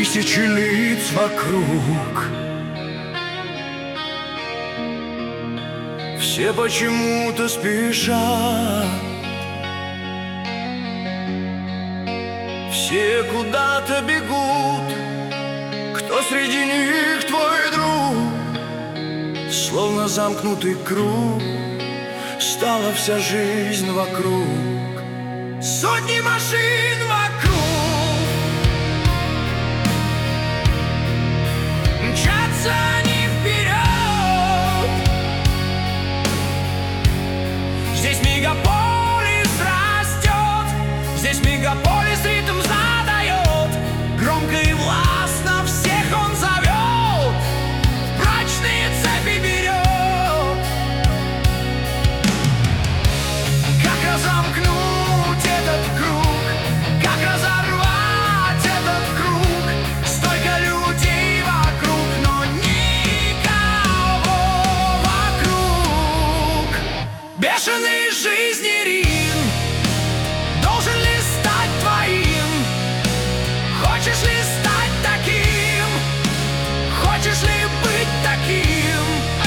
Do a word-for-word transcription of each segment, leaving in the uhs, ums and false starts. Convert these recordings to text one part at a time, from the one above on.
тысячи лиц вокруг. Все почему-то спешат, все куда-то бегут. Кто среди них твой друг? Словно замкнутый круг стала вся жизнь вокруг. Сотни машин вокруг, мчатся они вперед. Здесь мегаполис растет, здесь мегаполис ритм задает. Громко и властно всех он зовет, прочные цепи берет. Как разомкнуть этот круг, как разорвать этот круг? Столько людей вокруг, но никого вокруг. Бешеный жизни ритм должен ли стать твоим? Хочешь ли стать таким? Хочешь ли быть таким?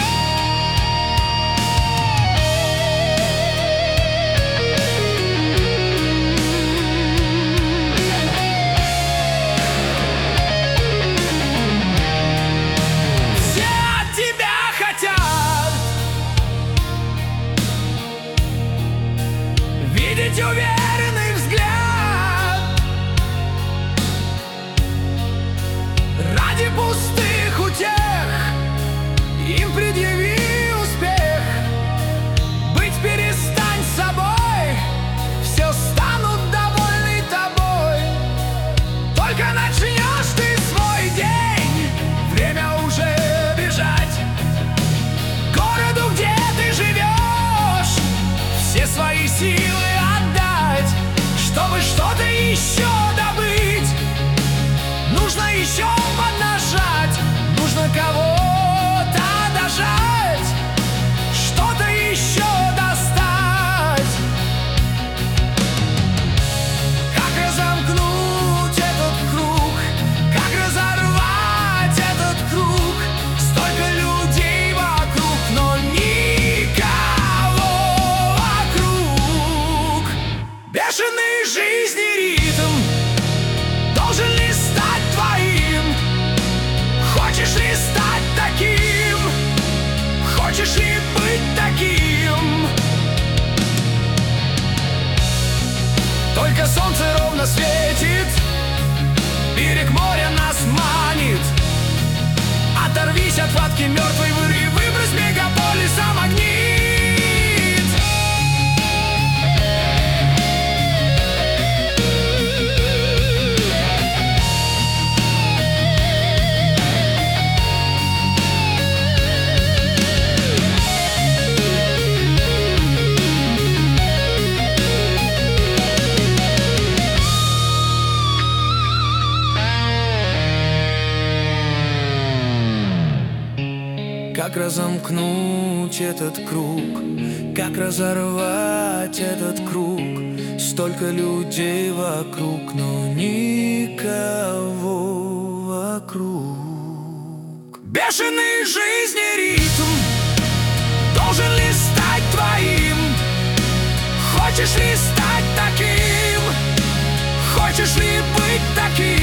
Все от тебя хотят видеть уверенный взгляд. Ради пустых утех им предъяви успех. Быть перестань собой, все станут довольны тобой. Только начнешь ты свой день, время уже бежать. Городу, где ты живешь, все свои силы отдать, чтобы что-то еще добыть. Нужно еще поднажать, нужно кого-то дожать, что-то еще достать. Как разомкнуть этот круг, как разорвать этот круг? Столько людей вокруг, но никого вокруг. Бешеный жизни ритм должен ли стать твоим? Хочешь ли стать таким? Хочешь ли быть таким? Только солнце ровно светит, берег моря нас манит. Оторвись от хватки мертвой выри, выбрось мегаполиса магнит. Как разомкнуть этот круг, как разорвать этот круг? Столько людей вокруг, но никого вокруг. Бешеный жизни ритм должен ли стать твоим? Хочешь ли стать таким? Хочешь ли быть таким?